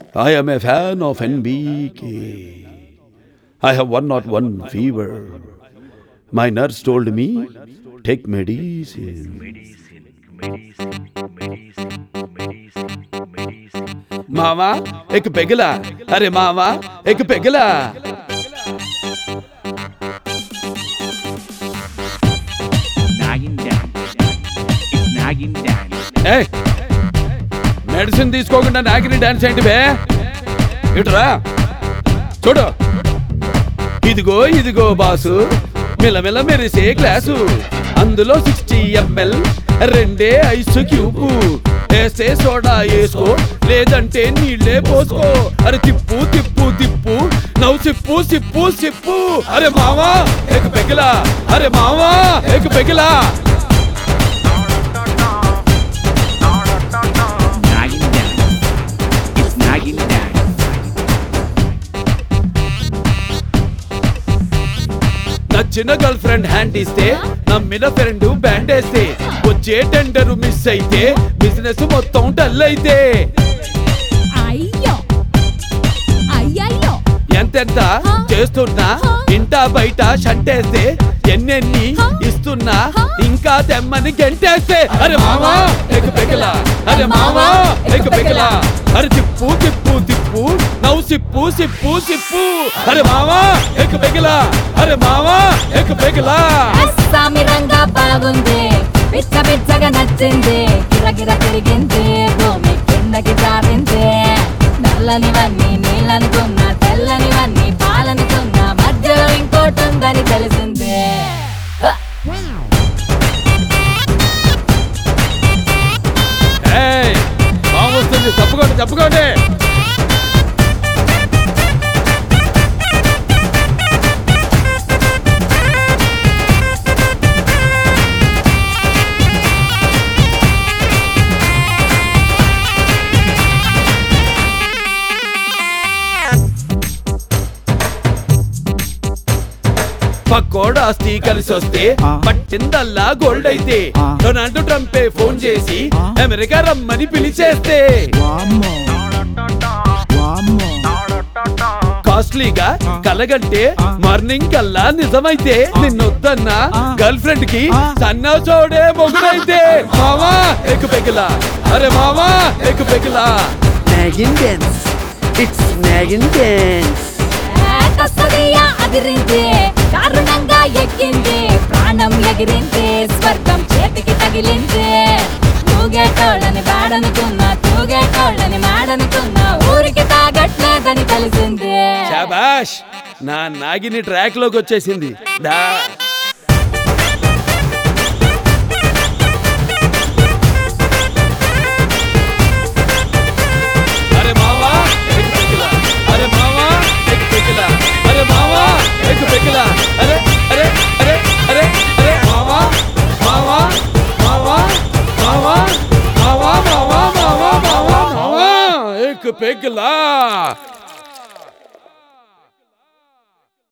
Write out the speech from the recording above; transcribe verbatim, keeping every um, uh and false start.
I am a fan of N B K. I have one not one fever. My nurse told me, take medicine. मामा एक पेगला, अरे मामा एक पेगला. Nagging dance. It's nagging dance. Hey, medicine తీసుకోకుండా నాగిని dance ఏంటి బే? ఇటురా చూడు, ఇదిగో ఇదిగో బాసు, మిలమిల మెరిసే గ్లాసు, అందులో సిక్స్టీ ఎంఎల్ రెండే ఐస్ క్యూబు, వేస్తే సోడా వేసుకో లేదంటే నీళ్ళే పోసుకో. అరే తిప్పు తిప్పు తిప్పు నవ్వు సిప్పు సిప్పు సిప్పు. అరే మావా ఎక్ పెగిలా, అరే మావా ఎక్ పెగిలా. Nagging dance. It's nagging dance. నచ్చిన గర్ల్ ఫ్రెండ్ హ్యాండ్ ఇస్తే, నమ్మిన ఫ్రెండ్ బ్యాండ్ వేస్తే, వచ్చే టెండర్ మిస్ అయితే బిజినెస్ మొత్తం డల్ అయితే. అయ్యో అయ్యయ్యో ఎంతెంత చేస్తున్నా ఇంటా బయట షంటేస్తే, ఎన్నెన్ని ఇస్తున్నా ఇంకా తెమ్మని గెంటేస్తే. అరే మావా ఎక్ పెగలా, అరే మావా ఎక్ పెగలా. అరే తిప్పు తిప్పు తిప్పు నవ్వు సిప్పు సిప్పు సిప్పు. అరే మావా ఎక్ పెగలా, అరే మావా ఎక్ పెగలా. అస్సామి రంగా బాగుంది, పిచ్చ పిచ్చగా నచ్చింది, గిరగిర తిరిగింది, భూమి కిందకి జారింది. నల్లనివన్నీ నీళ్ళనుకున్నా, తెల్లనివన్నీ పాలనుకున్నా, మధ్యలో ఇంకోటి ఉందని తెలిసింది. ఏయ్ బాగుంది, తప్పుకోండి తప్పుకోండి. పక్కోడ ఆస్తి కలిసి వస్తే పట్టిందల్లా గోల్డ్ అయితే, డొనాల్డ్ ట్రంపే ఫోన్ చేసి అమెరికా రమ్మని పిలిచేస్తే, కాస్ట్లీగా కలగంటే మార్నింగ్ కల్లా నిజమైతే, నిన్నొద్దన్న గర్ల్ ఫ్రెండ్ కి సన్నా చోడే మొగుడైతే. మావా ఎక్ పెగిలా, అరే మావా ఎక్ పెగిలా. Nagging dance. It's nagging dance. కస్తూరియా అదిరింది, దారుణంగా ఎక్కింది, ప్రాణం ఎగిరింది, స్వర్గం చేతికి తగిలింది. తూగేటోళ్ళని బాడనుకున్నా, తూగేటోళ్ళని మాడనుకున్నా, ఊరికి తాగట్లేదని తెలిసింది. శాబాష్, నా నాగిని ట్రాక్ లోకి వచ్చేసింది. దా అరే మావా ఎక్ పెగిలా, అరే మావా ఎక్ పెగిలా, అరే మావా ఎక్ పెగిలా. అరే అరే అరే అరే అరే మావా మావా మావా మావా మావా మావా మావా మావా మావా ఎక్ పెగిలా.